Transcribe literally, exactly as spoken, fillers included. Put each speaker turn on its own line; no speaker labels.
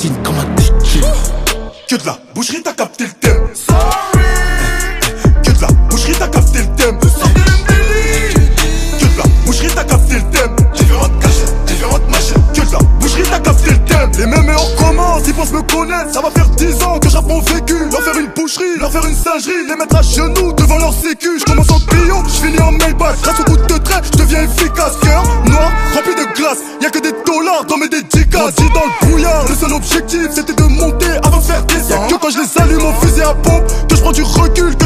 platine comme un D J.
Que de la boucherie, t'as capté le thème. Sorry. Que de la boucherie, t'as capté le thème. Que de la boucherie, t'as capté le thème. Différentes cachettes, différentes machines. Que de la boucherie, t'as capté le thème. Les mêmes et on recommence, ils pensent me connaître. Ça va faire dix ans que j'rappe mon vécu. Leur faire une boucherie, leur faire une singerie. Les mettre à genoux devant leur sécu. J'commence en pillon, j'finis en Maybach. Grâce au coup de trait, j'deviens efficace. Cœur noir, rempli de glace. Y'a que des dollars dans mes dédicaces. Dit dans le brouillard, le seul objectif c'était de monter avant de faire descendre. Y'a que quand je les allume mon fusil à pompe que je prends du recul. Que